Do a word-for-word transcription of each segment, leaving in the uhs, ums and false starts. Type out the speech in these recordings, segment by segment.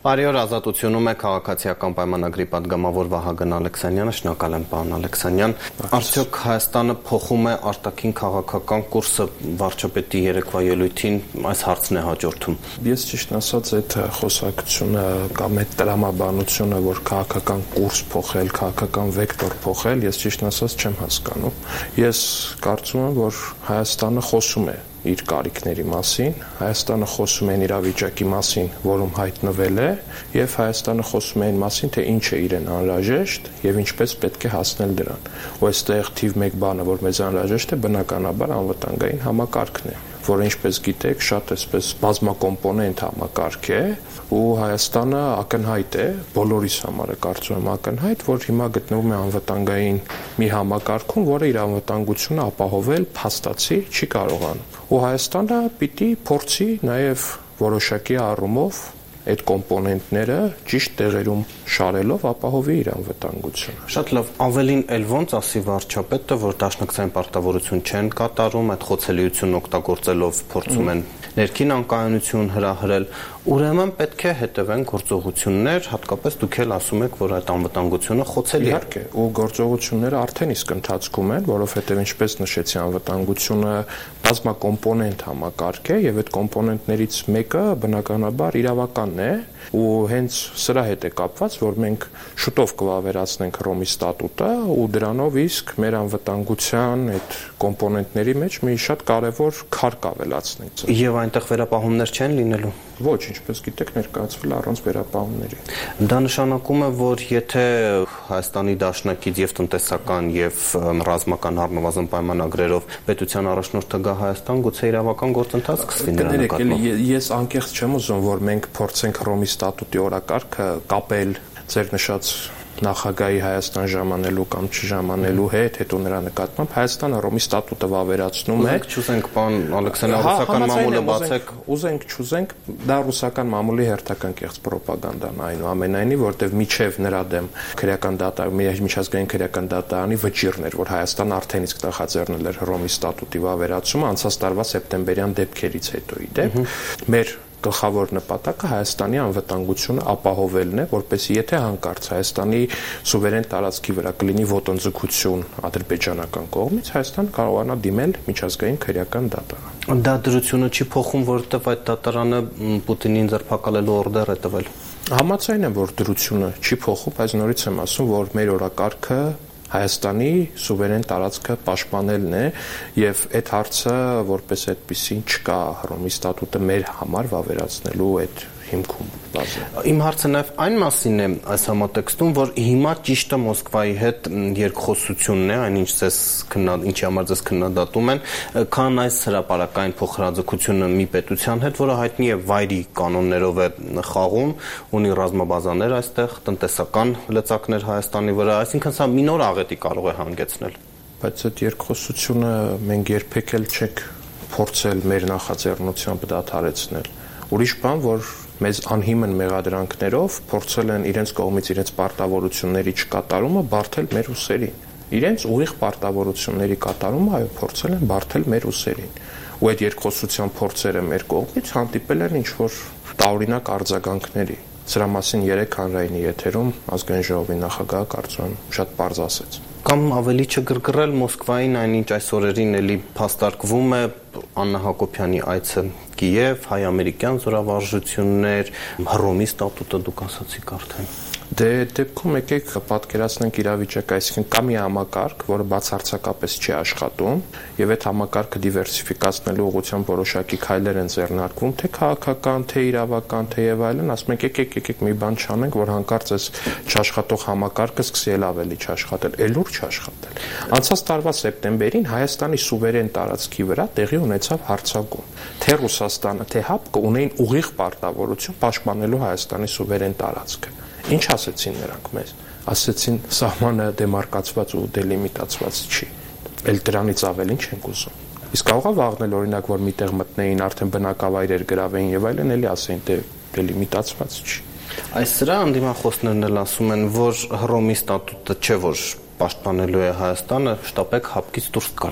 Բարի օր, Ազատությունում է քաղաքացիական պայմանագրի պատգամավոր Վահագն Ալեքսանյանը, շնորհակալ եմ պարոն Ալեքսանյան։ Արդյոք Հայաստանը փոխում է արտաքին քաղաքական կուրսը, վարչապետի երեկվա ելույթին այս հարցն է հաջորդում։ Ես ճիշտ ասած այդ խոսակցությունը կամ այդ տրամաբանությունը, որ քաղաքական կուրս փոխել, քաղաքական վեկտոր փոխել, ես ճիշտ ասած չեմ հասկանում։ Ես կարծում եմ, որ Հայաստանը խոսում է իր կարիքների մասին, Հայաստանը խոսում է այն իրավիճակի մասին, որում հայտնվել է, եւ Հայաստանը խոսում է այն մասին, թե ինչ է իրեն անհրաժեշտ եւ ինչպես պետք է հասնել դրան։ Ու այստեղ թիվ մեկ բանը, որ մեզ անհրաժեշտ է, բնականաբար անվտանգային համակարգն է, որը ինչպես գիտեք, շատ էսպես բազմակոմպոնենտ համակարգ է, ու Հայաստանը ակնհայտ է, բոլորիս համար է կարծում եմ ակնհայտ, որ հիմա գտնվում է անվտանգային մի համակարգում, որը իր անվտանգությունը ապահովել փաստացի չի կարողանում։ Ու Հայաստանը պիտի փորձի նաև որոշակի առումով այդ կոմպոնենտները ճիշտ տեղերում շարելով ապահովի իր անվտանգությունը։ Շատ լավ, ավելին էլ ոնց ասի վարչապետը, որ դաշնակցային պարտավորություն չեն կատարում, այդ խոցելիությունն օգտագործելով փորձում են ներքին անկայունություն հրահրել, ուրեմն պետք է հետևեն գործողություններ, հատկապես դուք էլ ասում եք, որ այդ անվտանգությունը խոցելի է։ Իհարկե, ու գործողությունները արդեն իսկ ընթացքում են, որովհետև ինչպես նշեցի, անվտանգությունը բազմակոմպոնենտ համակարգ է եւ այդ կոմպոնենտներից մեկը բնականաբար իրավականն է, ու հենց սրա հետ է կապված, որ մենք շուտով կվավերացնենք Հռոմի ստատուտը ու դրանով իսկ մեր անվտանգության այդ կոմպոնենտների մեջ մի շատ կարևոր քար կավելացնենք։ Եվ այնտեղ վերապահումներ չեն լինելու։ Ոչ, ինչպես գիտեք, ներկայացվել առանց վերապահումների։ Դա նշանակում է, որ եթե Հայաստանի դաշնակից եւ տնտեսական եւ ռազմական առնվազն պայմանագրերով պետության առաջնորդը գա Հայաստան, գուցե իրավական գործընթաց սկսվի նրա նկատմամբ։ Ես անկեղծ չեմ ուզում, որ մենք փորձենք Հռոմի ստատուտի օրակարգը կապել ձեր նշած նախագահի Հայաստան ժամանելու կամ չժամանելու հետ, հետո նրա նկատմամբ Հայաստանը Հռոմի ստատուտը վավերացնում է։ Ուզենք չուզենք, պարոն Ալեքսանյան, ռուսական մամուլը բացեք։ Ուզենք չուզենք, դա ռուսական մամուլի հերթական կեղծ պրոպագանդան այնուամենայնիվ, որտեղ միջև նրա դեմ քրեական դատարանի, միջազգային քրեական դատարանի վճիռներ, որ Հայաստանը արդեն իսկ նախաձեռնել էր Հռոմի ստատուտի վավերացումը անցած տարվա սեպտեմբերյան դեպքերից հետո իդեպ։ Մեր գլխավոր նպատակը Հայաստանի անվտանգությունը ապահովելն է, որպեսզի եթե հանկարծ Հայաստանի սուվերեն տարածքի վրա կլինի ոտնձգություն ադրբեջանական կողմից, Հայաստան կարողանա դիմել միջազգային քրեական դատարան։ Դա դրությունը չի փոխում, որովհետև այդ դատարանը Պուտինին ձերբակալելու օրդեր է տվել։ Համաձայն եմ, որ դրությունը չի փոխում, բայց նորից եմ ասում, որ մեր օրակարգը Հայաստանի սուվերեն տարածքը պաշտպանելն է եւ այդ հարցը որպես այդպեսին չկա Հռոմի ստատուտը մեր համար վավերացնելու այդ հիմքում բազա։ Իմ հարցը նաեւ այն մասին է այս համատեքստում, որ հիմա ճիշտը Մոսկվայի հետ երկխոսությունն է, այնինչ ձեզ քննադատում, ինչի համար ձեզ քննադատում են, քան այս հրապարակային փոխհրաձգությունը մի պետության հետ, որը հայտնի է վայրի կանոններով է խաղում, ունի ռազմաբազաներ այստեղ, տնտեսական լծակներ Հայաստանի վրա, այսինքն սա մի նոր աղետի կարող է հանգեցնել։ Բայց այդ երկխոսությունը մենք երբեք էլ չենք փորձել մեր նախաձեռնությամբ դադարեցնել։ Ուրիշ բան, որ մեզ անհիմն մեղադրանքներով փորձել են իրենց կողմից իրենց պարտավորությունների չկատարումը բարթել մեր ուսերին։ Իրենց ուղիղ պարտավորությունների կատարումը, այո, փորձել են բարթել մեր ուսերին։ Ու այդ երկխոսության փորձերը մեր կողմից հանդիպել են ինչ-որ տարօրինակ արձագանքների։ Սրա մասին երեք հանրայինի եթերում ազգային ժողովի նախագահը կարծում եմ շատ պարզ ասեց։ Կամ ավելի չգրգռել Մոսկվային, այնինչ այս օրերին էլի փաստարկվում է Աննա Հակոբյանի այցը Կիև, հայ-ամերիկյան զորավարժություններ, Հռոմի ստատուտը դուք ասացիք արդեն։ Դե դեպքում եկեք պատկերացնենք իրավիճակը, այսինքն կա մի համակարգ, որը բացարձակապես չի աշխատում, եւ այդ համակարգը դիվերսիֆիկացնելու ուղղությամբ որոշակի քայլեր են ձեռնարկվում, թե քաղաքական, թե իրավական, թե եւ այլն, ասում եք եկեք եկեք մի բան չանենք, որ հանկարծ այս չաշխատող համակարգը սկսի ել ավելի չաշխատել, ելուր չաշխատել։ Անցած տարվա սեպտեմբերին Հայաստանի սուվերեն տարածքի վրա տեղի ունեցավ հարձակում։ Թե Ռուսաստանը, թե ՀԱՊԿ-ը ունեին ուղիղ պարտավորություն պաշտպանելու Հայաստանի սուվերեն տարածքը։ Ինչ ասեցին նրանք մեզ։ Ասեցին սահմանը դեմարկացված ու դելիմիտացված չի։ Էլ դրանից ավելին չենք ուզում։ Իսկ կարող է վաղնել օրինակ, որ միտեղ մտնեին, արդեն բնակավայրեր գրավեին եւ այլն, էլի ասեին դե դելիմիտացված չի։ Այս սրա անդիմախոսներն էլ ասում են, որ Հռոմի ստատուտը չէ որ պաշտպանելու է Հայաստանը, շտապեք ՀԱՊԿ-ից դուրս գալ։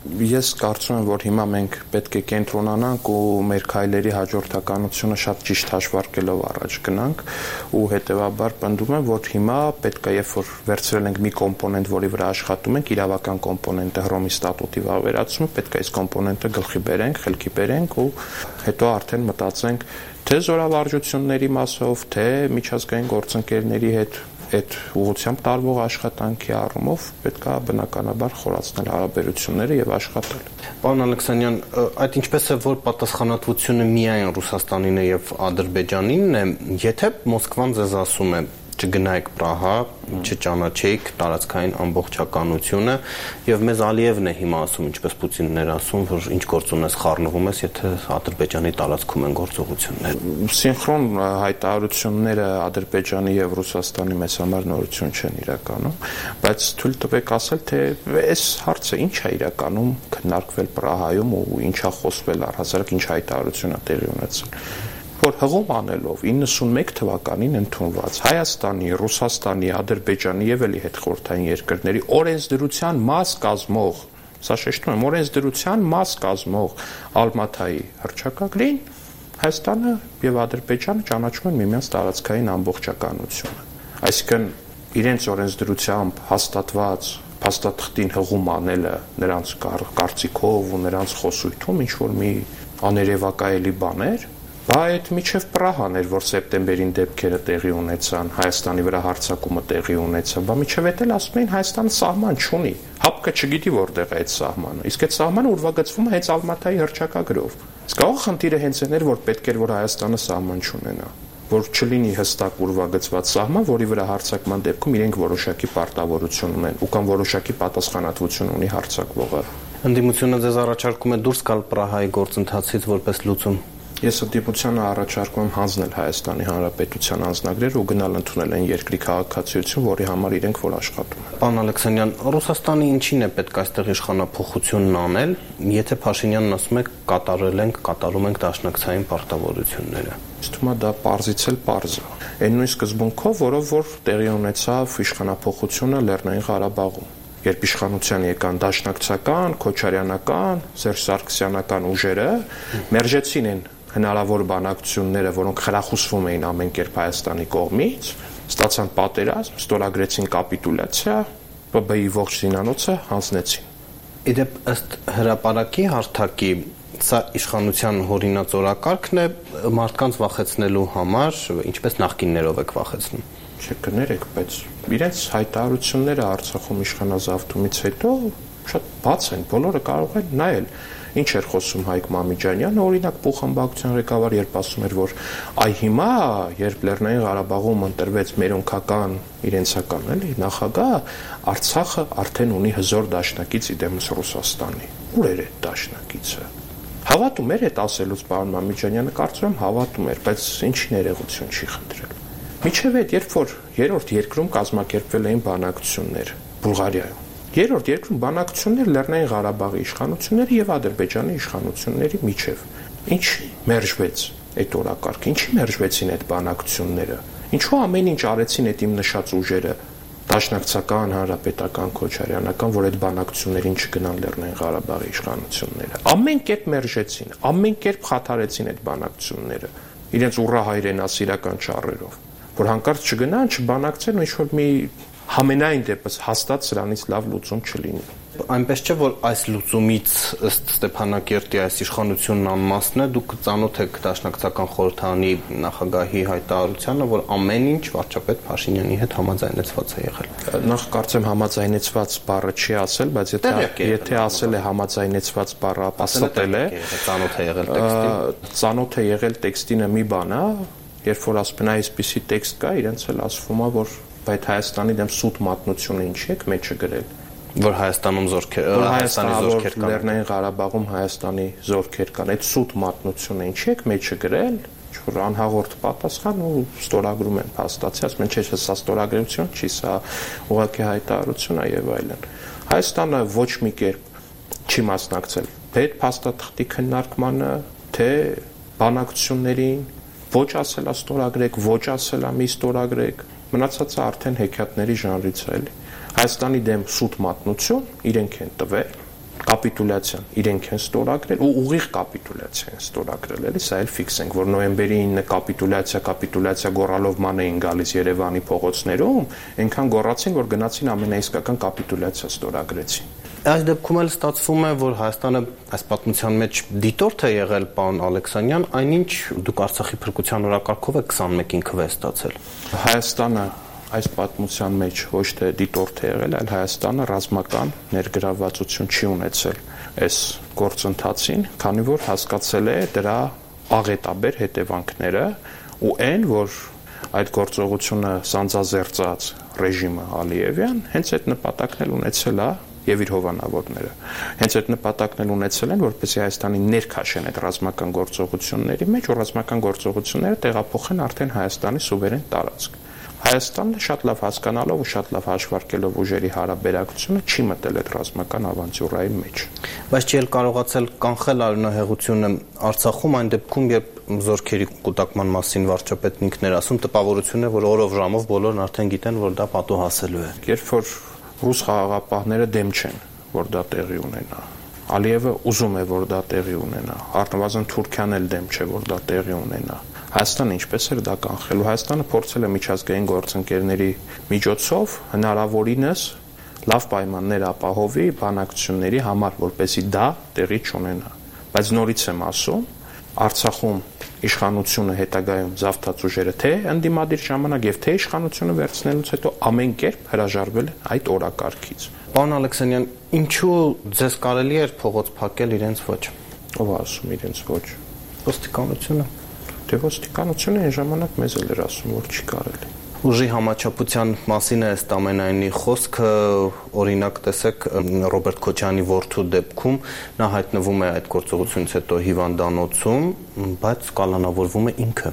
Ես կարծում եմ, որ հիմա մենք պետք է կենտրոնանանք ու մեր քայլերի հաջորդականությունը շատ ճիշտ հաշվարկելով առաջ գնանք ու հետեւաբար պնդում եմ, որ հիմա պետք է, երբ որ վերցրել ենք մի կոմպոնենտ, որի վրա աշխատում ենք, իրավական կոմպոնենտը Հռոմի ստատուտի վավերացումը, պետք է այս կոմպոնենտը գլխի բերենք, խելքի բերենք ու հետո արդեն մտածենք թե զորավարժությունների մասով, թե միջազգային գործընկերների հետ այդ ուղղությամբ տարվող աշխատանքի առումով պետք է բնականաբար խորացնել հարաբերությունները եւ աշխատել։ Պարոն Ալեքսանյան, այդ ինչպես է որ պատասխանատվությունը միայն Ռուսաստանին է եւ Ադրբեջանինն է, եթե Մոսկվան ձեզ ասում է չգնայք Պրահա, չճանաչեք տարածքային ամբողջականությունը եւ մեզ Ալիևն է հիմա ասում, ինչպես Պուտինն էր ասում, որ ինչ գործ ունես խառնվում ես, եթե Ադրբեջանի տարածքում են գործողություններ։ Սինխրոն հայտարարությունները Ադրբեջանի եւ Ռուսաստանի մեծ համար նորություն չեն իրականում, բայց թույլ տվեք ասել, թե այս հարցը ինչ է իրականում քննարկվել Պրահայում ու ինչա խոսվել առհասարակ ինչ հայտարարություն է տեղի ունեցել։ Որ հղում անելով իննսունմեկ թվականին ընդունված Հայաստանի, Ռուսաստանի, Ադրբեջանի եւ էլի հետխորհրդային երկրների օրենսդրության մաս կազմող, սա շեշտում եմ, օրենսդրության մաս կազմող Ալմաթայի հռչակագրին Հայաստանը եւ Ադրբեջանը ճանաչում են միմյանց տարածքային ամբողջականությունը։ Այսինքն իրենց օրենսդրությամբ հաստատված փաստաթղթին հղում անելը նրանց կարծիքով ու նրանց խոսույթում ինչ որ մի աներևակայելի բան էր։ Բա այդ միջև Պրահան էր, որ սեպտեմբերին դեպքերը տեղի ունեցան, Հայաստանի վրա հարձակումը տեղի ունեցավ, բա միջև էդ էլ ասում էին Հայաստանը սահման չունի, հապկը չգիտի որտեղ է այդ սահմանը, իսկ այդ սահմանը ուրվագծվում է հենց Ալմաթայի հռչակագրով։ Իսկ ահա խնդիրը հենց այն էր, որ պետք էր որ Հայաստանը սահման չունենա, որ չլինի հստակ ուրվագծված սահման, որի վրա հարձակման դեպքում իրենք որոշակի պարտավորություն ունեն ու կամ որոշակի պատասխանատվություն ունի հարձակվողը։ Ընդդիմությունը ձեզ առաջարկում է դուրս գալ Պրահայի գործընթացից որպես լուծում։ Ես ընդդիմությանը առաջարկում եմ հանձնել Հայաստանի Հանրապետության անձնագրեր ու գնալ ընդունել այն երկրի քաղաքացիություն, որի համար իրենք որ աշխատում են։ Պարոն Ալեքսանյան, Ռուսաստանի ինչին է պետք այստեղ իշխանափոխությունն անել, եթե Փաշինյանն ասում է կատարել ենք, կատարում ենք դաշնակցային պարտավորությունները։ Իսկ թվում է դա պարզից էլ պարզ է։ Այն նույն սկզբունքով, որով որ տեղի ունեցավ իշխանափոխությունը Լեռնային Ղարաբաղում, երբ իշխանության եկան դաշնակցական, քոչարյանական, Սերժ Սարգսյանական ուժերը, մերժեցին են հնարավոր բանակցությունները, որոնք խրախուսվում էին ամեն կերպ Հայաստանի կողմից, ստացան պատերազմ, ստորագրեցին կապիտուլյացիա, Պ Բ-ի ողջ զինանոցը հանձնեցին։ Իդեպ ըստ հրապարակի հարթակի սա իշխանության հորինած օրակարգն է մարդկանց վախեցնելու համար, ինչպես նախկիններով եք վախեցնում։ Չկներեք, բայց իրենց հայտարարությունները Արցախում իշխանազավթումից հետո շատ բաց են, բոլորը կարող են նայել։ Ինչ էր խոսում Հայկ Մամիջանյանը, օրինակ փոխհամբակցության ղեկավար, երբ ասում էր, որ այ հիմա, երբ Լեռնային Ղարաբաղում ընտրվեց մերոնքական իրենցական էլի նախագահ, Արցախը արդեն ունի հզոր դաշնակից իդեմս Ռուսաստանի։ Ուր էր այդ դաշնակիցը։ Հավատում էր այդ ասելուց պարոն Մամիջանյանը, կարծում եմ հավատում էր, բայց ինչի ներողություն չի խնդրել։ Միջև այդ, երբ որ երրորդ երկրում կազմակերպվել էին բանակցություններ Բուլղարիայում, երրորդ երկրում բանակցություններ Լեռնային Ղարաբաղի իշխանությունների եւ Ադրբեջանի իշխանությունների միջև, ինչ մերժվեց այդ օրակարգը, ինչի մերժվեցին այդ բանակցությունները, ինչու ամեն ինչ արեցին այդ իմ նշած ուժերը, դաշնակցական, հանրապետական, քոչարյանական, որ այդ բանակցություններին չգնան Լեռնային Ղարաբաղի իշխանությունները, ամեն կերպ մերժեցին, ամեն կերպ խաթարեցին այդ բանակցությունները իրենց ուռա հայրենասիրական ճառերով, որ հանկարծ չգնան, չբանակցեն ու ինչ-որ մի համենայն դեպս հաստատ սրանից լավ լուծում չլինի։ Այնպես չէ, որ այս լուծումից ըստ Ստեփանակերտի այս իշխանությունն անմասն է, դուք ծանոթ եք Դաշնակցական խորհրդարանի նախագահի հայտարարությանը, որ ամեն ինչ վարչապետ Փաշինյանի հետ համաձայնեցված է եղել։ Նախ կարծեմ համաձայնեցված բառը չի ասել, բայց եթե եթե ասել է համաձայնեցված բառը, ապաստել է, ծանոթ է եղել տեքստին։ Ծանոթ է եղել տեքստինը մի բան է, երբ որ ասում են այսպիսի տեքստ կա, իրենց էլ ասվում է, որ բայց Հայաստանի դեմ սուտ մատնությունը ինչի եք մեջը գրել, որ Հայաստանում զորքեր, Հայաստանի զորքեր կան, Լեռնային Ղարաբաղում Հայաստանի զորքեր կան, այդ սուտ մատնությունը ինչի եք մեջը գրել, որ անհաղորդ պատասխան ու ստորագրում են փաստացի, ասում են չէ, սա ստորագրություն չի, սա ուղղակի հայտարարություն է եւ այլն։ Հայաստանը ոչ մի կերպ չի մասնակցել թե այդ փաստաթղթի քննարկմանը, թե բանակցություններին, ոչ ասելա ստորագրեք, ոչ ասելա մի ստորագրեք, մնացածը արդեն հեքիաթների ժանրից է էլի։ Հայաստանի դեմ սուտ մատնություն իրենք են տվել, կապիտուլյացիան իրենք են ստորագրել ու ուղիղ կապիտուլյացիա են ստորագրել, էլի սա էլ ֆիքսենք, որ նոյեմբերի ինը կապիտուլյացիա, կապիտուլյացիա գոռալով ման էին գալիս Երևանի փողոցներում, այնքան գոռացին, որ գնացին ամենաիսկական կապիտուլյացիա ստորագրեցին։ Այս դեպքում էլ ստացվում է, որ Հայաստանը այս պատմության մեջ դիտորդ է եղել, պարոն Ալեքսանյան, այնինչ դուք Արցախի փրկության օրակարգով եք քվեստ քվե ստացել։ Հայաստանը այս պատմության մեջ ոչ թե դիտորդ է եղել, այլ Հայաստանը ռազմական ներգրավվածություն չի ունեցել այս գործընթացին, քանի որ հասկացել է դրա աղետաբեր հետևանքները ու այն, որ այդ գործողությունը սանձազերծած ռեժիմը Ալիևյան հենց այդ նպատակն էլ ունեցել է եւ իր հովանավորները։ Հենց այդ նպատակն էլ ունեցել են, որպեսզի Հայաստանի ներքաշեն այդ ռազմական գործողությունների մեջ, ու ռազմական գործողությունները տեղափոխեն արդեն Հայաստանի սուվերեն տարածք։ Հայաստանը շատ լավ հասկանալով ու շատ լավ հաշվարկելով ուժերի հարաբերակցությունը չի մտել այդ ռազմական ավանտյուրայի մեջ։ Բայց չի էլ կարողացել կանխել արյունահեղությունը Արցախում այն դեպքում, երբ զորքերի կուտակման մասին վարչապետն ինքն էր ասում, տպավորություն է, որ օրով ժամով բոլորն արդեն գիտեն, որ դա պատահասելու է։ Երբ որ ռուս խաղաղապահները դեմ չեն, որ դա տեղի ունենա։ Ալիևը ուզում է, որ դա տեղի ունենա։ Առնվազն Թուրքիան էլ դեմ չէ, որ դա տեղի ունենա։ Հայաստանը ինչպես էր դա կանխելու։ Հայաստանը փորձել է միջազգային գործընկերների միջոցով հնարավորինս լավ պայմաններ ապահովի բանակցությունների համար, որպեսզի դա տեղի չունենա։ Բայց նորից եմ ասում, Արցախում իշխանությունը հետագայում զավթած ուժերը թե ընդդիմադիր ժամանակ եւ թե իշխանությունը վերցնելուց հետո ամեն կերպ հրաժարվել են այդ օրակարգից։ Պարոն Ալեքսանյան, ինչու ձեզ կարելի էր փողոց փակել իրենց ոչ։ Ով ասում իրենց ոչ։ Ոստիկանությունը։ Դե ոստիկանությունը այն ժամանակ մեզ էլ էր ասում, որ չի կարելի։ Ուժի համաչափության մասին է ըստ ամենայնի խոսքը, օրինակ տեսեք Ռոբերտ Քոչյանի որդու դեպքում նա հայտնվում է այդ գործողությունից հետո հիվանդանոցում, բայց կալանավորվում է ինքը։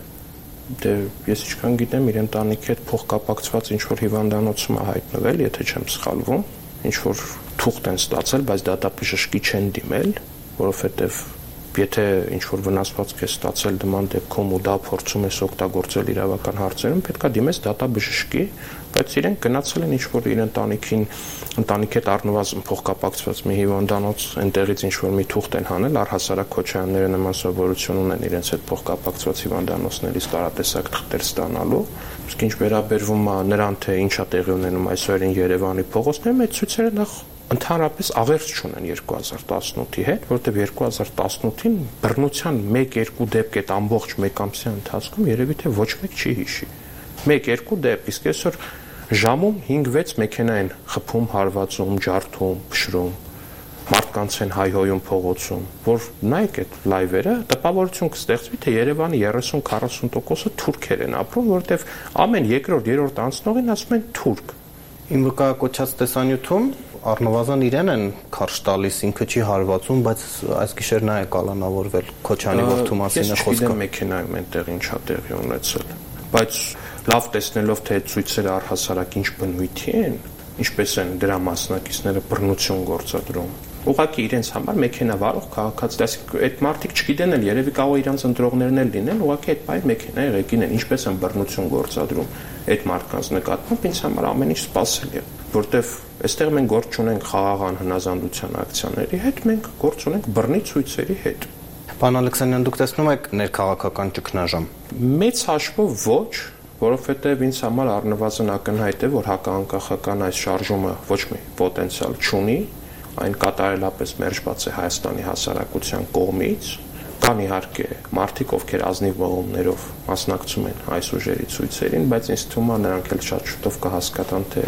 Դե ես ինչքան գիտեմ, իր ընտանիքի հետ փոխկապակցված ինչ որ հիվանդանոցում է հայտնվել, եթե չեմ սխալվում, ինչ որ թուղթ են ստացել, բայց դատաբժշկի չեն դիմել, որովհետև եթե ինչ որ վնասվածք է ստացել նման դեպքում ու դա փորձում ես օգտագործել իրավական հարցերում, պետք է դիմես դատաբժշկի, բայց իրենք գնացել են ինչ որ իր ընտանիքին, ընտանիքի հետ առնվազն փոխկապակցված մի հիվանդանոց, այնտեղից ինչ որ մի թուղթ են հանել, առհասարակ Քոչյանները նման սովորություն ունեն իրենց հետ փոխկապակցված հիվանդանոցներից տարատեսակ թղթեր ստանալու, իսկ ինչ վերաբերվում է նրան, թե ինչա տեղի ունենում այսօրին Երևանի փողոցներում, այդ ցույցերը նախ ընդհանրապես աղերս չունեն երկու հազար տասնութի հետ, որովհետև երկու հազար տասնութին բռնության մեկ-երկու դեպք այդ ամբողջ մեկ ամսյա ընթացքում երևի թե ոչ մեկ չի հիշի։ մեկ-երկու դեպք, իսկ այսօր ժամում հինգ-վեց մեքենա են խփում, հարվածում, ջարդում, փշրում, մարդկանց են հայհոյում փողոցում, որ նայեք այդ լայվերը, տպավորություն կստեղծվի, թե Երևանի երեսուն-քառասուն տոկոսը թուրքեր են ապրում, որովհետև ամեն երկրորդ, երրորդ անցնողին ասում են թուրք։ Իմ վկայակոչած տեսանյութում առնվազն իրեն են քարշ տալիս, ինքը չի հարվածում, բայց այս գիշեր նա է կալանավորվել, Քոչյանի որդու մասին է խոսքը։ Ես չգիտեմ մեքենայում այնտեղ ինչա տեղի ունեցել, բայց լավ տեսնելով թե այդ ցույցերը առհասարակ ինչ բնույթի են, ինչպես են դրա մասնակիցները բռնություն գործադրում։ Ուղղակի իրենց համար մեքենա վարող քաղաքացի, այսինքն այդ մարդիկ չգիտեն էլ երևի կարող իրանց ընտրողներն էլ լինեն, ուղղակի այդ բայ մեքենա եղեկին են, ինչպես են բռնություն գործադրում այդ մարդկանց նկատմամբ, ինձ համար ամեն ինչ սպասելի է, որտեվ այստեղ մենք գործ ունենք խաղաղան հնազանդության ակցիաների հետ, մենք գործ ունենք բռնի ցույցերի հետ։ Պարոն Ալեքսանյան, դուք տեսնում եք ներքաղաքական ճգնաժամ։ Մեծ հաշվով ոչ, որովհետև ինձ համար առնվազն ակնհայտ է, որ հակաանկախական այս շարժումը ոչ մի պոտենցիալ չունի, այն կատարելապես մերժված է Հայաստանի հասարակության կողմից, կան իհարկե մարդիկ, ովքեր ազնիվ մղումներով մասնակցում են այս ուժերի ցույցերին, բայց ինձ թվում է նրանք էլ շատ շուտով կհասկանան, թե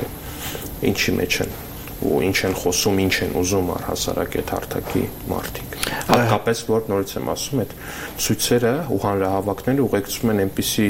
ինչի մեջ են ու ինչ են խոսում, ինչ են ուզում առհասարակ այդ հարթակի մարդիկ։ Հատկապես որ նորից եմ ասում, այդ ցույցերը ու հանրահավաքները ուղեկցում են այնպիսի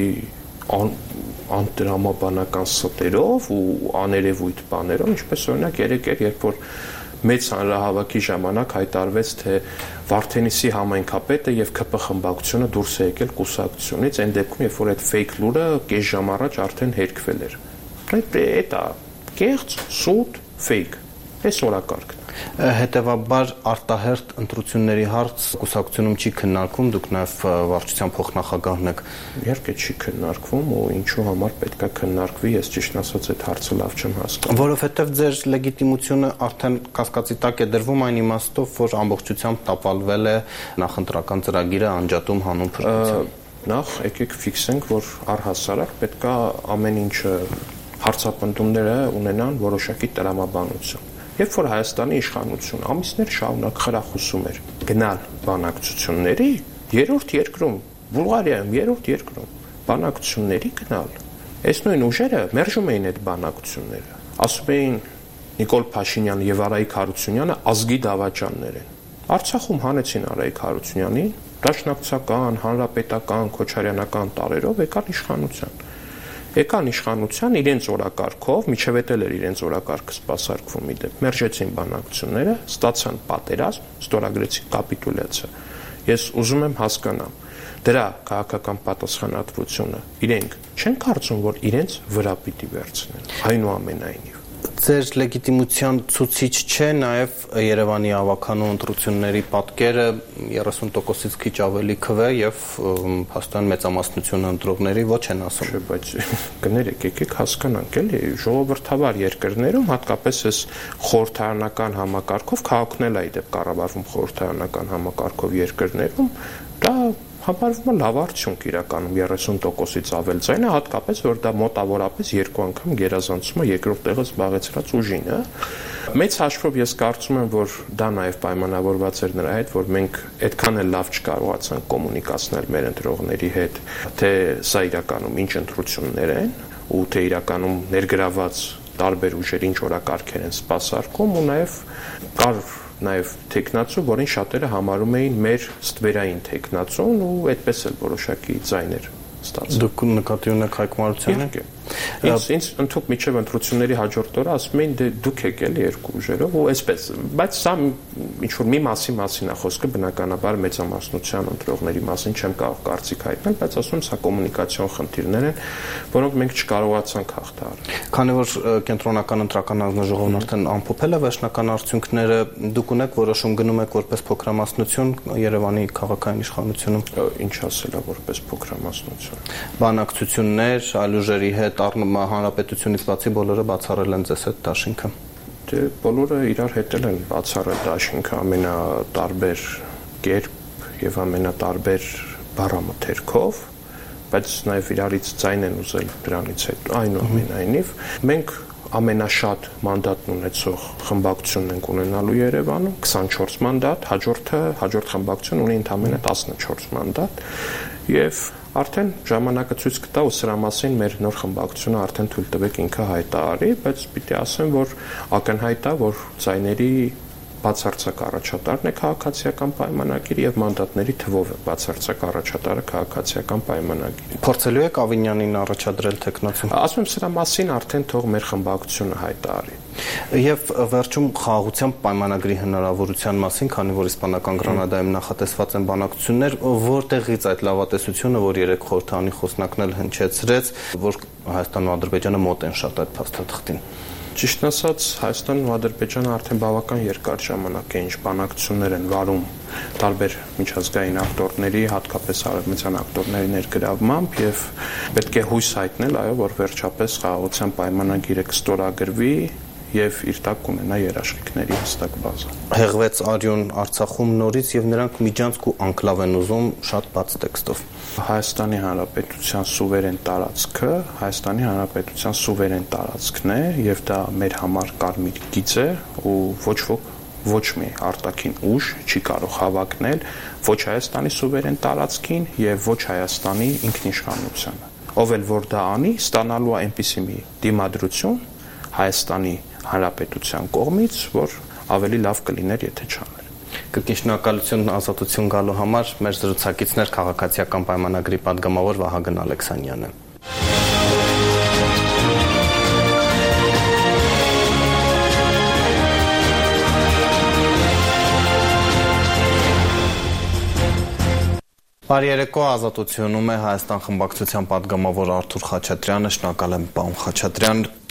անտրամաբանական ստերով ու աներևույթ բաներով, ինչպես օրինակ երեք էր, երբ որ մեծ հանրահավաքի ժամանակ հայտարարվեց, թե Վարդենիսի համայնքապետը եւ ՔՊ խմբակցությունը դուրս է եկել կուսակցությունից, այն դեպքում, երբ որ այդ fake լուրը կես ժամ առաջ արդեն հերքվել էր։ Այդ է կեղծ, սուտ, fake։ Այս օրակարգն։ Հետևաբար արտահերթ ընտրությունների հարց կուսակցությունում չի քննարկվում, դուք նաև վարչության փոխնախագահն եք։ Իհարկե չի քննարկվում ու ինչու համար պետք է քննարկվի, ես ճիշտ ասած այդ հարցը լավ չեմ հասկանում։ Որովհետև ձեր լեգիտիմությունը արդեն կասկածի տակ է դրվում այն իմաստով, որ ամբողջությամբ տապալվել է նախընտրական ծրագիրը անջատում հանուն փրկության։ Նախ եկեք ֆիքսենք, որ առհասարակ պետք է ամեն ինչը հարցապնդումները ունենան որոշակի տրամաբանություն։ Երբ որ Հայաստանի իշխանությունը ամիսներ շարունակ խրախուսում էր գնալ բանակցությունների, երրորդ երկրում, Բուլղարիայում երրորդ երկրում բանակցությունների գնալ, այս նույն ուժերը մերժում էին այդ բանակցությունները։ Ասում էին Նիկոլ Փաշինյանը եւ Արայիկ Հարությունյանը ազգի դավաճաններ են։ Արցախում հանեցին Արայիկ Հարությունյանին, դաշնակցական, հանրապետական, քոչարյանական տարերով եկան իշխանության։ Եկան իշխանության իրենց օրակարգով, միջև էլ էր իրենց օրակարգը սպասարկվում իդեպ, մերժեցին բանակցությունները, ստացան պատերազմ, ստորագրեցին կապիտուլյացիա։ Ես ուզում եմ հասկանամ, դրա քաղաքական պատասխանատվությունը իրենք չեն կարծում, որ իրենց վրա պիտի վերցնեն, այնուամենայնիվ։ Ձեր լեգիտիմության ցուցիչ չէ նաև Երևանի ավականու ընտրությունների պատկերը երեսուն տոկոսից քիչ ավելի քվե եւ հաստատ մեծամասնությունը ընտրողների ոչ են ասում։ Չէ, բայց կներեք, եկեք հասկանանք, էլի ժողովրդավար երկրներում, հատկապես այս խորհրդարանական համակարգով քաղաքն էլ այդ կառավարվում խորհրդարանական համակարգով երկրներում, դա համարվում է լավ արդյունք իրականում երեսուն տոկոսից ավել ձայնը, հատկապես որ դա մոտավորապես երկու անգամ գերազանցում է երկրորդ տեղը զբաղեցրած ուժին, հա։ Մեծ հաշվով ես կարծում եմ, որ դա նաև պայմանավորված էր նրա հետ, որ մենք այդքան էլ լավ չկարողացանք կոմունիկացնել մեր ընտրողների հետ, թե սա իրականում ինչ ընտրություններ են, ու թե իրականում ներգրաված տարբեր ուժեր ինչ օրակարգեր են սպասարկում, ու նաև կար նաև տեխնացու, որին շատերը համարում էին մեր ստվերային տեխնացուն ու այդպես էլ որոշակի ձայներ ստացել։ Դուք նկատի ունեք Հայկ Մարությանը։ Ինձ ինձ ընդհանուր միջև ընտրությունների հաջորդ օրը ասում էին դե դուք եք էլի երկու ուժերով ու այսպես, բայց սա ինչ որ մի մասի մասին է խոսքը, բնականաբար մեծամասնության ընտրողների մասին չեմ կարող կարծիք հայտնել, բայց ասում եմ սա կոմունիկացիոն խնդիրներ են, որոնք մենք չկարողացանք հաղթահարել։ Քանի որ կենտրոնական ընտրական հանձնաժողովն արդեն ամփոփել է վերջնական արդյունքները, դուք ունեք որոշում գնում եք որպես փոքրամասնություն Երևանի քաղաքային իշխանությունում։ Ինչ ասել է որպես փոքրամասնություն։ Բանակցություններ, այլ ուժերի հետ հանրապետությունից բացի բոլորը բացառել են ձեզ այդ դաշինքը։ Դե բոլորը իրար հետ են բացառել դաշինքը ամենատարբեր կերպ եւ ամենատարբեր բառամթերքով, բայց նաեւ իրարից ձայն են ուզել դրանից հետո այնուամենայնիվ մենք ամենաշատ մանդատն ունեցող խմբակցությունն ենք ունենալու Երևանում, քսանչորս մանդատ, հաջորդը հաջորդ խմբակցությունն ունի ընդամենը տասնչորս մանդատ եւ արդեն ժամանակը ցույց կտա ու սրա մասին մեր նոր խմբակցությունը արդեն թույլ տվեք ինքը հայտարարի, բայց պիտի ասեմ, որ ակնհայտ է, որ ձայների բացարձակ առաջատարն է քաղաքացիական պայմանագիրը եւ մանդատների թվով է բացարձակ առաջատարը քաղաքացիական պայմանագիրը։ Փորձելու եք Ավինյանին առաջադրել տեխնացուն։ Ասում եմ սրա մասին արդեն թող մեր խմբակցությունը հայտարարի։ Եվ վերջում խաղաղության պայմանագրի հնարավորության մասին, քանի որ իսպանական Գրանադայում նախատեսված են բանակցություններ, որտեղից այդ լավատեսությունը, որ երեք խորհրդարանի խոսնակն էլ հնչեցրեց, որ Հայաստանն ու Ադրբեջանը մոտ են շատ այդ փաստաթղթին։ Ճիշտն ասած, Հայաստանն ու Ադրբեջանը արդեն բավական երկար ժամանակ է ինչ բանակցություններ են վարում տարբեր միջազգային ակտորների, հատկապես արևմտյան ակտորների ներգրավմամբ եւ պետք է հույս հայտնել, այո, որ վերջապես խաղաղության պայմանագիրը կստորագրվի եւ իր տակ կունենա երաշխիքների հստակ բազա։ Հեղվեց Արյուն Արցախում նորից եւ նրանք միջանցք ու անկլավ են ուզում շատ բաց տեքստով։ Հայաստանի Հանրապետության սուվերեն տարածքը Հայաստանի Հանրապետության սուվերեն տարածքն է եւ դա մեր համար կարմիր գիծ է ու ոչ ոք ոչ մի արտաքին ուժ չի կարող հավակնել ոչ Հայաստանի սուվերեն տարածքին եւ ոչ Հայաստանի ինքնիշխանությանը։ Ով էլ որ դա անի, ստանալու է այնպիսի մի դիմադրություն Հայաստանի Հանրապետության կողմից, որ ավելի լավ կլիներ, եթե չաներ։ Կրկին շնորհակալություն ազատություն գալու համար մեր զրուցակիցներ քաղաքացիական պայմանագրի պատգամավոր Վահագն Ալեքսանյանը։ Բարի երեկո, Ազատությունում է Հայաստան խմբակցության պատգամավոր Արթուր Խաչատրյանը, շնորհակալ եմ պարոն Խաչատրյան։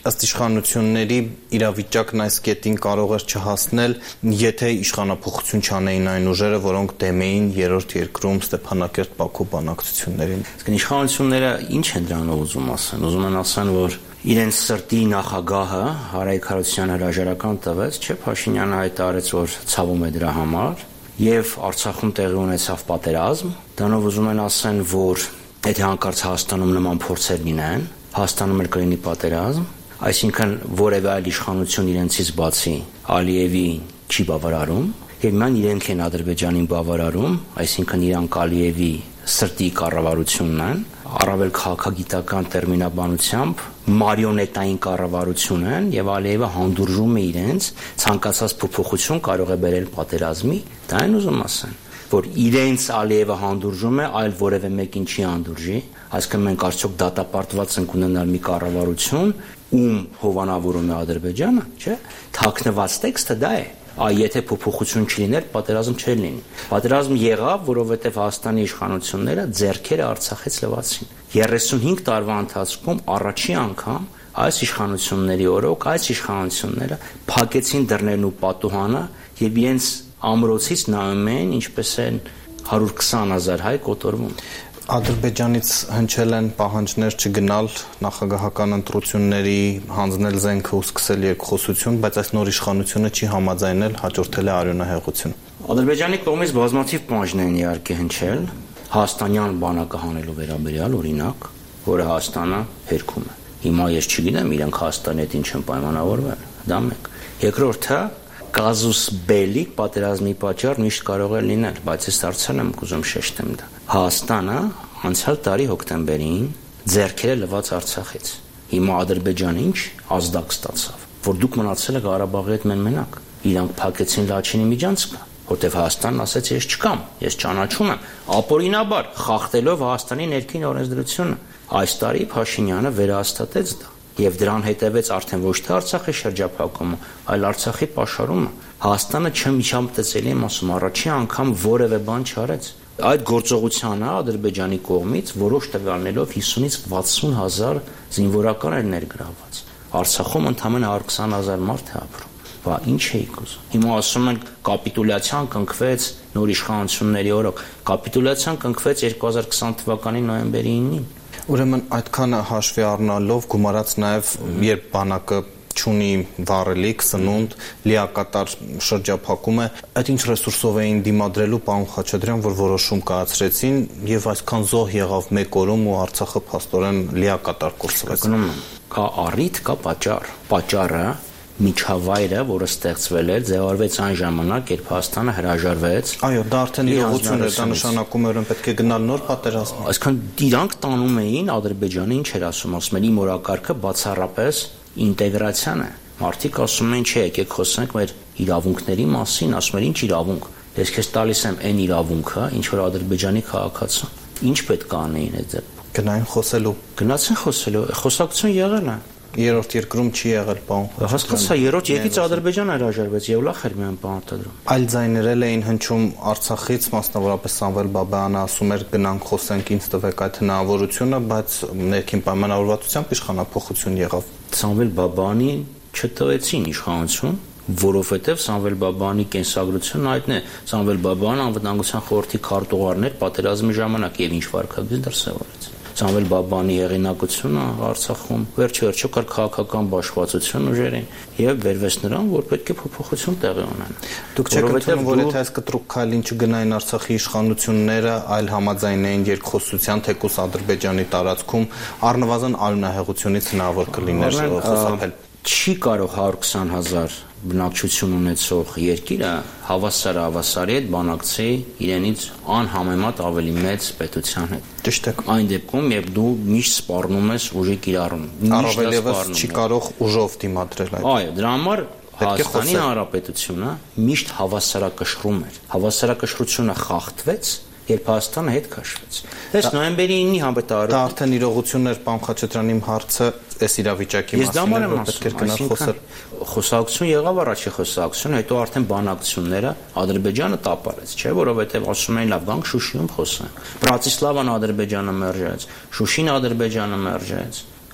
ըստ իշխանությունների իրավիճակն այս կետին կարող էր չհասնել, եթե իշխանափոխություն չանեին այն ուժերը, որոնք դեմ էին երրորդ երկրում Ստեփանակերտ-Բաքու բանակցություններին։ Իսկ իշխանությունները ինչ են դրանով ուզում ասեն։ Ուզում են ասեն, որ իրենց սրտի նախագահը Արայք Հարությունյանը հրաժարական տվեց, չէ՞, Փաշինյանը հայտարարեց, որ ցավում է դրա համար, եւ Արցախում տեղի ունեցավ պատերազմ։ Դրանով ուզում են ասեն, որ եթե հանկարծ Հայաստանում նման փորձեր լինեն, Հայաստանում էլ կլինի պատերազմ, այսինքն որևէ այլ իշխանություն իրենցից բացի Ալիևին չի բավարարում, եւ ման իրենք են Ադրբեջանին բավարարում, այսինքն իրանք Ալիևի սրտի կառավարությունն են, առավել քաղաքագիտական տերմինաբանությամբ մարիոնետային կառավարություն են եւ Ալիևը հանդուրժում է իրենց ցանկացած փոփոխություն կարող է բերել պատերազմի, դա են ուզում ասեն, որ իրենց Ալիևը հանդուրժում է, այլ որևէ մեկին չի հանդուրժի, այսինքն մենք արդյոք դատապարտված ենք ունենալ մի կառավարություն, ում հովանավորում է Ադրբեջանը, չէ՞, թաքնված տեքստը դա է։ Այ եթե փոփոխություն չլիներ, պատերազմ չէր լինի։ Պատերազմ եղավ, որովհետև Հայաստանի իշխանությունները ձեռքերը Արցախից լվացին։ երեսունհինգ տարվա ընթացքում առաջի անգամ այս իշխանությունների օրոք այս իշխանությունները փակեցին դռներն ու պատուհանը եւ իրենց ամրոցից նայում էին, ինչպես են հարյուր քսան հազար հայ կոտորվում։ Ադրբեջանից հնչել են պահանջներ չգնալ նախագահական ընտրությունների, հանձնել զենքը ու սկսել երկխոսություն, բայց այս նոր իշխանությունը չի համաձայնել, հաջորդել է արյունահեղություն։ Ադրբեջանի կողմից բազմաթիվ պահանջներ են իհարկե հնչել Հայաստանյան բանակը հանելու վերաբերյալ, օրինակ, որը Հայաստանը հերքում է։ Հիմա ես չգիտեմ, իրենք Հայաստանի հետ ինչ են պայմանավորվել, դա մեկ։ Երկրորդը կազուս բելի պատերազմի պատճառ միշտ կարող է լինել, բայց ես դարձել եմ ուզում շեշտեմ դա։ Հայաստանը անցյալ տարի հոկտեմբերին ձեռքերը լվաց Արցախից։ Հիմա Ադրբեջանը ինչ ազդակ ստացավ, որ դուք մնացել եք Ղարաբաղի հետ մենմենակ։ Իրանք փակեցին Լաչինի միջանցքը, որտեղ Հայաստանն ասաց ես չկամ, ես ճանաչում եմ, ապօրինաբար խախտելով Հայաստանի ներքին օրենսդրությունը։ Այս տարի Փաշինյանը վերահաստատեց դա։ Եվ դրան հետևեց արդեն ոչ թե Արցախի շրջափակումը, այլ Արցախի պաշարումը։ Հայաստանը չմիջամտեցելի եմ ասում, առաջի անգամ որևէ բան չարեց։ Այդ գործողությանը Ադրբեջանի կողմից որոշ տվյալներով հիսունից վաթսուն հազար զինվորական էր ներգրավված։ Արցախում ընդամենը հարյուր քսան հազար մարդ է ապրում։ Բա ինչ էիք ուզում։ Հիմա ասում են կապիտուլյացիան կնքվեց նոր իշխանությունների օրոք։ Կապիտուլյացիան կնքվեց երկու հազար քսան թվականի նոյեմբերի ինին։ Ուրեմն այդքանը հաշվի առնալով գումարած նաև երբ բանակը չունի վառելիք, սնունդ, լիակատար շրջափակում է, այդ ինչ ռեսուրսով էին դիմադրելու պարոն Խաչատրյան, որ որոշում կայացրեցին եւ այսքան զոհ եղավ մեկ օրում ու Արցախը փաստորեն լիակատար կորսվեց։ Գնում կա առիթ, կա պատճառ։ Պատճառը միջավայրը, որը ստեղծվել էր, ձևավորվեց այն ժամանակ, երբ Հայաստանը հրաժարվեց։ Այո, դա արդեն իրողություն էր, դա նշանակում է, որ պետք է գնալ նոր պատերազմ։ Այսինքն իրանք տանում էին Ադրբեջանը, ինչ էր ասում, ասում էր իմ օրակարգը բացառապես ինտեգրացիան է։ Մարդիկ ասում են, չէ, եկեք խոսենք մեր իրավունքների մասին, ասում են, ինչ իրավունք։ Ես քեզ տալիս եմ այն իրավունքը, ինչ որ Ադրբեջանի քաղաքացին։ Ինչ պետք է անեին այդ դեպքում։ Գնային խոսելու։ Գնացին խոսելու, խոսակցություն եղել է։ Երրորդ երկրում չի եղել պարոն։ Հասկացա, երրորդ երկից Ադրբեջանը հրաժարվեց եւ լախ էր միայն պարտադրում։ Այլ ձայներել էին հնչում Արցախից, մասնավորապես Սամվել Բաբայանը ասում էր գնանք խոսենք, ինձ տվեք այդ հնարավորությունը, բայց ներքին պայմանավորվածությամբ իշխանափոխություն եղավ։ Սամվել Բաբայանին չտվեցին իշխանություն, որովհետև Սամվել Բաբայանի կենսագրությունն այդն է։ Սամվել Բաբայանը անվտանգության խորհրդի քարտուղարն էր պատերազմի ժամանակ եւ ինչ վարկագիծ դրսևորեց։ Սամվել Բաբայանի հեղինակությունը Արցախում վերջ-վերջո կար քաղաքական բաշխվածություն ուժերին եւ վերվեց նրան, որ պետք է փոփոխություն տեղի ունենա։ Դուք չեք ընդունում, որ եթե այս կտրուկ քայլին չգնային Արցախի իշխանությունները, այլ համաձայնային երկխոսության թեկուս Ադրբեջանի տարածքում, առնվազն արյունահեղությունից հնարավոր կլիներ խուսափել։ Չի կարող հարյուր քսան հազար բնակչություն ունեցող երկիրը հավասար հավասարի հետ բանակցի իրենից անհամեմատ ավելի մեծ պետության հետ։ Ճիշտ է։ Այն դեպքում, երբ դու միշտ սպառնում ես ուժի կիրառում, առավել եւս չի կարող ուժով դիմադրել այդ։ Այո, դրա համար Հայաստանի Հանրապետությունը միշտ հավասարակշռում էր։ Հավասարակշռությունը խախտվեց, երբ Հայաստանը հետ քաշվեց։ Դες նոյեմբերի ինի համբետարը։ Դա արդեն իրողությունն էր, պարոն Խաչատրյան, իմ հարցը այս իրավիճակի մասին է, որ պետք է գնալ խոսել։ Խոսակցություն եղավ առաջի խոսակցություն, հետո արդեն բանակցությունները Ադրբեջանը տապարեց, չէ՞, որովհետև ասում էին լավ գանք Շուշիում խոսենք։ Բրատիսլավան Ադրբեջանը մերժեց, Շուշին Ադրբեջանը մերժեց։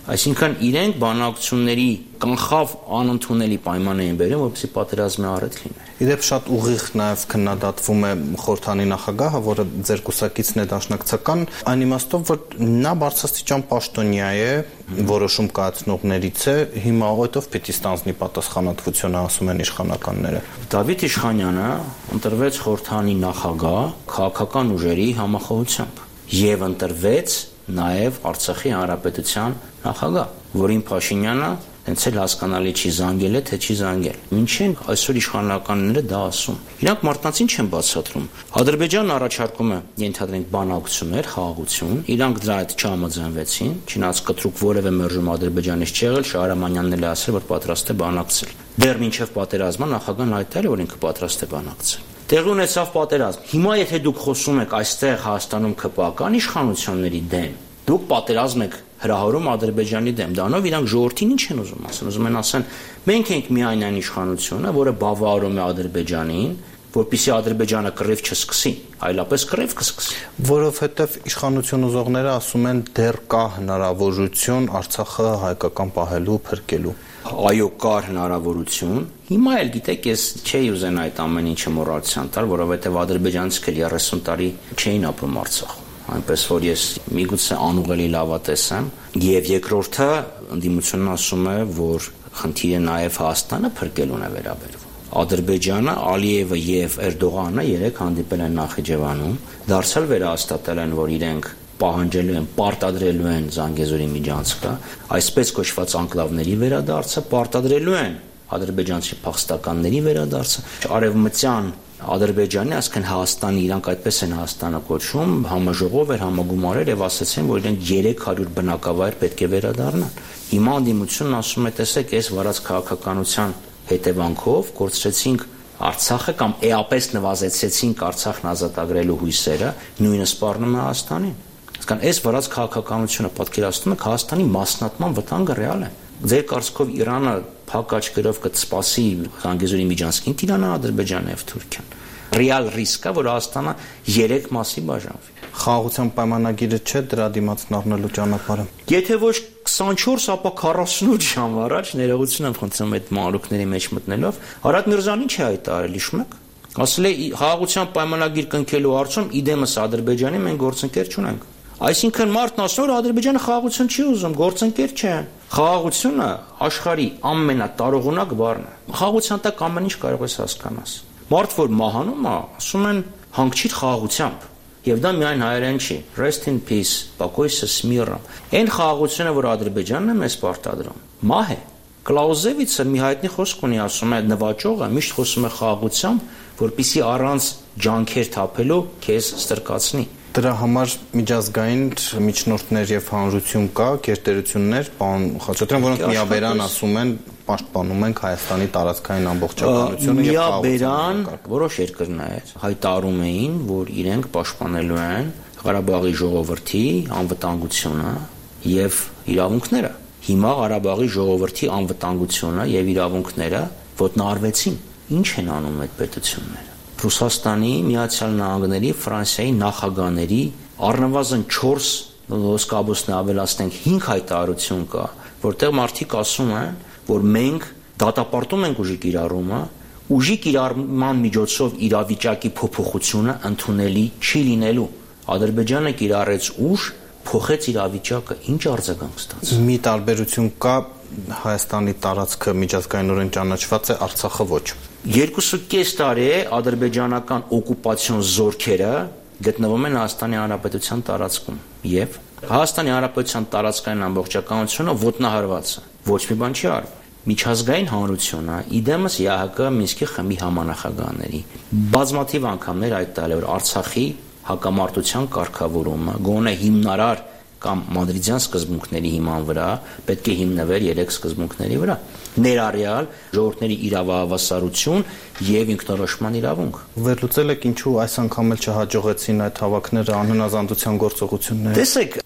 Այսինքն իրենք բանակցությունների կանխավ անընդունելի պայման էին բերում, որպեսզի պատերազմի առիթ լիներ։ Իդեպ շատ ուղիղ նաև քննադատվում է խորհրդանի նախագահը, որը ձեր կուսակիցն է դաշնակցական, այն իմաստով, որ նա բարձրաստիճան պաշտոնյա է, որոշում կայացնողներից է, հիմա ո՞յտով պիտի ստանձնի պատասխանատվությունը, ասում են իշխանականները։ Դավիթ Իշխանյանը ընտրվեց խորհրդանի նախագահ քաղաքական ուժերի համախոհությամբ եւ ընտրվեց նաև Արցախի հանրապետության նախագահ, որին Փաշինյանը հենց էլ հասկանալի չի զանգել է, թե չի զանգել։ Ինչեն այսօր իշխանականները դա ասում։ Իրանք մարդկանց ինչ են բացատրում։ Ադրբեջանն առաջարկում է ենթադրենք բանակցություններ, խաղաղություն, իրանք դրա հետ չհամաձայնվեցին, չնայած կտրուկ որևէ մերժում Ադրբեջանից չեղել, Շահրամանյանն էլ ասել, որ պատրաստ է բանակցել։ Դեռ մինչև պատերազմը նախագահն հայտարարել, որ ինքը պատրաստ է բանակցել։ Տեղի ունեցավ պատերազմ։ Հիմա եթե դուք խոսում եք այստեղ Հայաստանում ԿՊԱ-կան իշխանությունների դեմ, դուք պատերազմ եք հրահրում Ադրբեջանի դեմ, դրանով իրանք ժողովրդին ինչ են ուզում ասեն, ուզում են ասեն, մենք ենք միայն այն իշխանությունը, որը բավարարում է Ադրբեջանին, որպեսզի Ադրբեջանը կռիվ չսկսի, այլապես կռիվ կսկսի։ Որովհետև իշխանություն ուզողները ասում են դեռ կա հնարավորություն Արցախը հայկական պահելու, փրկելու։ Այո, կար հնարավորություն։ Հիմա էլ գիտեք, ես չէի ուզենա այդ ամեն ինչը մոռացիան տալ, որովհետև ադրբեջանցիք էլ երեսուն տարի չէին ապրում Արցախում։ Այնպես որ ես միգուցե անուղելի լավատես եմ, եւ երկրորդը ընդդիմությունն ասում է, որ խնդիրը նաեւ Հայաստանը փրկելուն է վերաբերվում։ Ադրբեջանը, Ալիևը եւ Էրդողանը երեք հանդիպել են Նախիջևանում, դարձյալ վերահաստատել են, որ իրենք պահանջելու են, պարտադրելու են Զանգեզուրի միջանցքը, այսպես կոչված անկլավների վերադարձը, պարտադրելու են ադրբեջանցի փախստականների վերադարձը, արևմտյան Ադրբեջանի, այսինքն Հայաստանի, իրանք այդպես են Հայաստանը կոչում, համաժողով էր, համագումարեր եւ ասացին, որ իրենք երեք հարյուր բնակավայր պետք է վերադառնան։ Հիմա անդիմությունն ասում է, տեսեք, այս վարած քաղաքականության հետևանքով կորցրեցինք Արցախը կամ էապես նվազեցեցինք Արցախն ազատագրելու հույսերը, նույնը սպառնում է Հայաստանին։ Այսինքն այս վարած քաղաքականությունը պատկերացնում է Հայաստանի մասնատման վտանգը ռեալ է։ Ձեր կարծիքով Իրանը փակ աչքերով կսպասի Զանգեզուրի միջանցքին Իրանն, Ադրբեջանն եւ Թուրքիան։ Ռեալ ռիսկ է, որ Հայաստանը երեք մասի բաժանվի։ Խաղաղության պայմանագիրը չէ դրա դիմացն առնելու ճանապարհը։ Եթե ոչ քսանչորս, ապա քառասունութ ժամ առաջ ներողություն եմ խնդրում այդ մանրուքների մեջ մտնելով, Արադ Միրզան ինչ է հայտարարել, հիշում եք։ Ասել է խաղաղության պայմանագիր կնքելու հարցում իդեմս Ադրբեջանի մենք գործընկեր չունենք։ Այսինքն մարդն ասում որ Ադրբեջանը խաղաղություն չի ուզում, գործընկեր չէ։ Խաղաղությունը աշխարհի ամենատարողունակ բառն է։ Խաղաղության տակ ամեն ինչ կարող ես հասկանաս։ Մարդ որ մահանում է, ասում են հանգչիր խաղաղությամբ։ Եվ դա միայն հայերեն չի։ Rest in peace, Պակոյսը Սմիռը։ Այն խաղաղությունը, որ Ադրբեջանն է մեզ պարտադրում, մահ է։ Կլաուզևիցը մի հայտնի խոսք ունի, ասում է նվաճողը միշտ խոսում է խաղաղությամբ, որպեսզի առանց ջանքեր թափելու քեզ ստրկացնի։ Դրա համար միջազգային միջնորդներ եւ հանրություն կա, գերտերություններ, պարոն Խաչատրյան, որոնք միաբերան ասում են, պաշտպանում ենք Հայաստանի տարածքային ամբողջականությունը եւ միաբերան որոշ երկրներ հայտարարում էին, որ իրենք պաշտպանելու են Ղարաբաղի ժողովրդի անվտանգությունը եւ իրավունքները։ Հիմա Ղարաբաղի ժողովրդի անվտանգությունը եւ իրավունքները ոտնահարվեցին։ Ինչ են անում այդ պետությունները։ Ռուսաստանի, Միացյալ Նահանգների, Ֆրանսիայի նախագահների առնվազն չորս ոսկաբույսն ավելացնենք հինգ հայտարարություն կա, որտեղ մարդիկ ասում են, որ մենք դատապարտում ենք ուժի կիրառումը, ուժի կիրառման միջոցով իրավիճակի փոփոխությունը ընդունելի չի լինելու։ Ադրբեջանը կիրառեց ուժ, փոխեց իրավիճակը, ինչ արձագանք ստացավ։ Մի տարբերություն կա, Հայաստանի տարածքը միջազգայինորեն ճանաչված է, Արցախը ոչ։ Երկուսուկես տարի է ադրբեջանական օկուպացիոն զորքերը գտնվում են Հայաստանի Հանրապետության տարածքում եւ Հայաստանի Հանրապետության տարածքային ամբողջականությունը ոտնահարված է։ Ոչ մի բան չի արվում։ Միջազգային հանրությունը իդեմս ԵԱՀԿ Մինսկի խմբի համանախագահների բազմաթիվ անգամներ հայտարարել որ Արցախի հակամարտության կարգավորումը գոնե հիմնարար կամ մադրիդյան սկզբունքների հիման վրա պետք է հիմնվեր երեք սկզբունքների վրա ներառյալ ժողովրդների իրավահավասարություն եւ ինքնորոշման իրավունք։ Վերլուծել եք ինչու այս անգամ էլ չհաջողեցին այդ հավաքները անհնազանդության գործողությունները։ Տեսեք,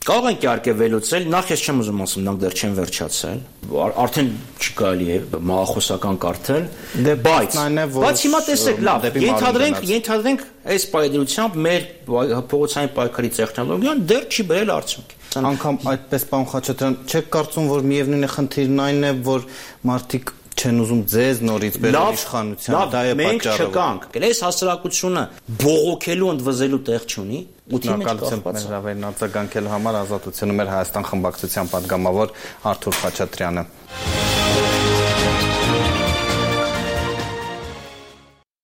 Կարող ենք իհարկե վերլուծել, նախ ես չեմ ուզում ասում, նրանք դեռ չեն վերջացել, արդեն չի կարելի է մահախոսական կարդել, բայց բայց հիմա տեսեք, լավ, ենթադրենք, ենթադրենք այս պայմանությամբ մեր փողոցային պայքարի տեխնոլոգիան դեռ չի բերել արդյունք։ Անկամ այդպես, պարոն Խաչատրյան, չեք կարծում, որ միևնույն է խնդիրն այն է, որ մարդիկ չեն ուզում ձեզ նորից բերել իշխանության, դա է պատճառը։ Մենք չկանք, այս հասարակությունը բողոքելու, ընդվզելու տեղ չունի, ուտի մեջ կախված։ Մեր հրավերն արձագանքելու համար Ազատությունը մեր Հայաստան խմբակցության պատգամավոր Արթուր Խաչատրյանը։